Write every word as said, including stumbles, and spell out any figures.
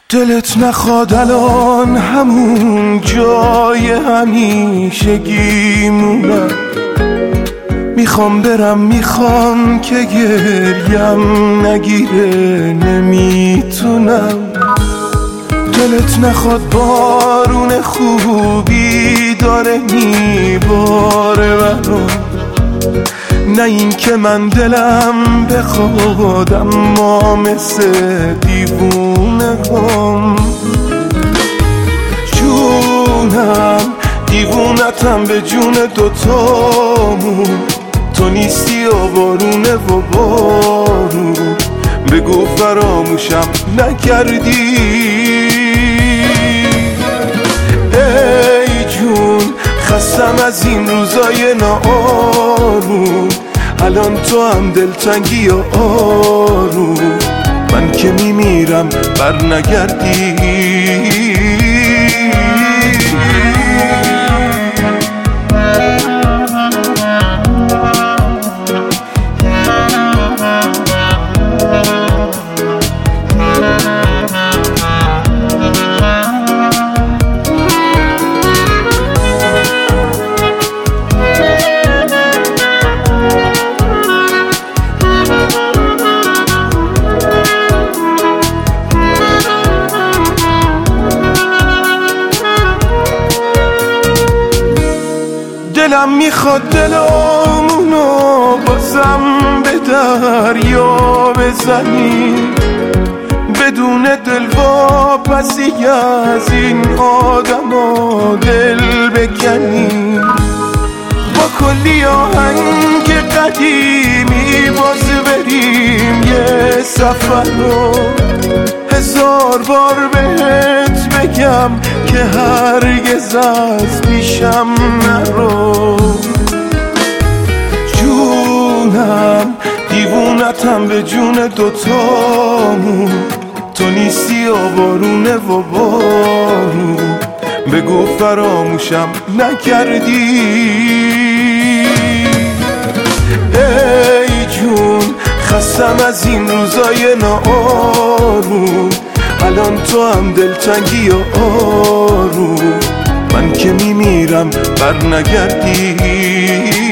دلت نخواد الان همون جای همیشگی مونم، میخوام برم میخوام که گریم نگیره نمیتونم. دلت نخواد بارون خوبی داره میباره برام، نه این که من دلم بخواد اما مثل دیوونه هم. جونم دیوونتم به جون دوتامون، تو نیستی و بارونه و بارون، بگو فراموشم نکردی. ای جون خستم از این روزای ناآروم، الان تو هم دلتنگی و آروم، من که میمیرم بر نگردی. دلم میخواد دلمونو بازم به دریا بزنی، بدون دل واپسی از این آدما دل بکنی. با کلی آهنگ قدیمی باز بریم یه سفر رو، هزار بار بهت بگم که هرگز از پیشم نرو. جونم دیوونتم به جون دوتامون، تو نیستی و بارونه و بارون، بگو فراموشم نکردی. ای جون خستم از این روزای ناآروم، الان تو هم دلتنگی و آروم، من که میمیرم بر نگردی.